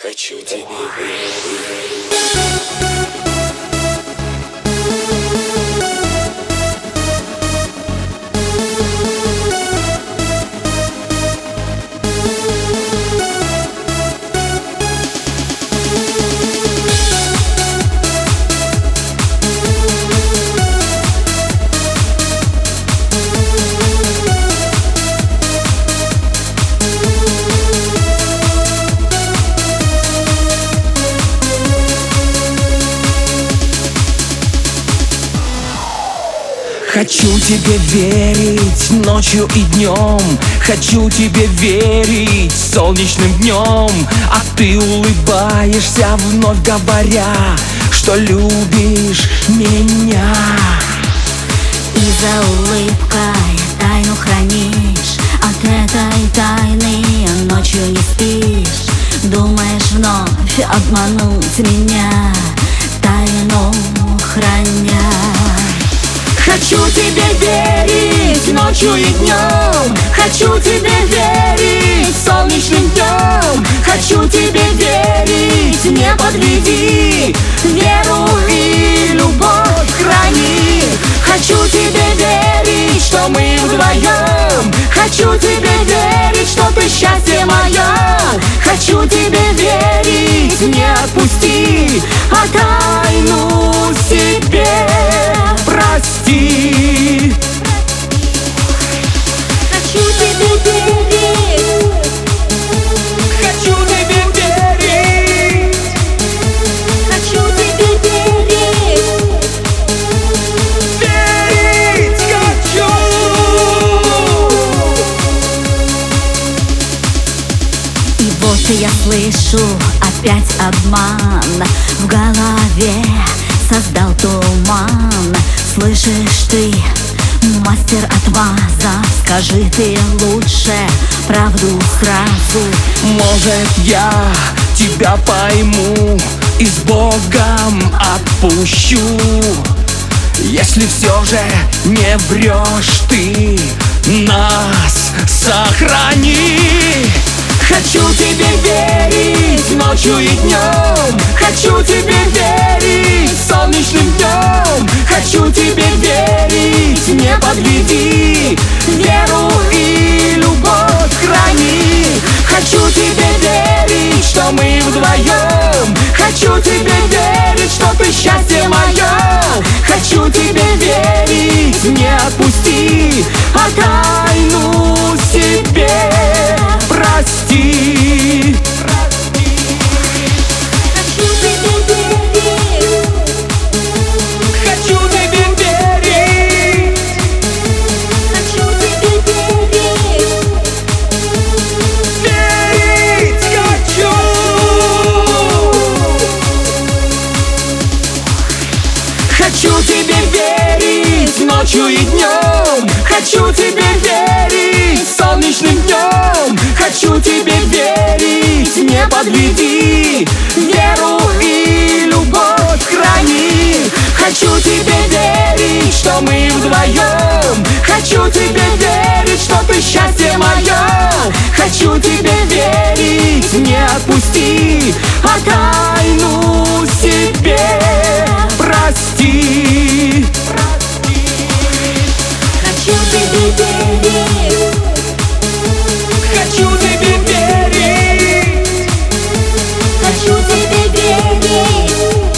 Хочу тебе верить. Хочу тебе верить ночью и днем, хочу тебе верить солнечным днем. А ты улыбаешься, вновь говоря, что любишь меня. И за улыбкой тайну хранишь, от этой тайны ночью не спишь. Думаешь вновь обмануть меня, тайну храня. Хочу тебе верить ночью и днем, хочу тебе верить солнечным днем. Хочу тебе верить, не подведи, веру и любовь храни. Хочу тебе верить, что мы вдвоем, хочу тебе верить, что ты счастье мое. Хочу тебе верить, не отпусти, а тайну себе прости. Хочу тебе верить, Хочу тебе верить, хочу тебе верить. верить хочу. И вот я слышу опять обман, в голове создал туман. Слышишь ты, мастер отмаза, скажи ты лучше правду сразу. Может, я тебя пойму и с Богом отпущу, если все же не врешь ты, нас сохрани. Хочу тебе верить ночью и днем, хочу тебе верить солнечным днем. Хочу тебе верить, не подведи, веру и любовь храни. Хочу тебе верить, что мы вдвоем, хочу тебе верить, что ты счастье мое. Хочу тебе верить, не отпусти, а тайну себе прости. Хочу тебе верить, Хочу тебе верить, хочу тебе верить. верить хочу. Хочу тебе верить ночью и днем, хочу тебе верить солнечным днем. Хочу тебе верить, не подведи, веру и любовь храни. Хочу тебе верить, что мы вдвоем, хочу тебе верить, что ты счастье мое. Хочу тебе верить, не отпусти, а тайну себе прости. Хочу тебе верить, Хочу тебе верить, хочу тебе верить.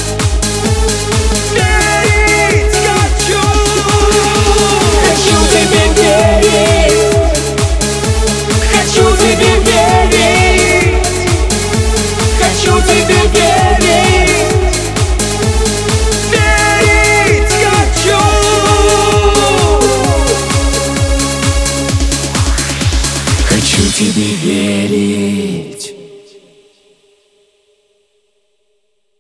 верить хочу. Хочу тебе верить, Хочу тебе верить, хочу тебе верить, верить хочу. Хочу тебе верить.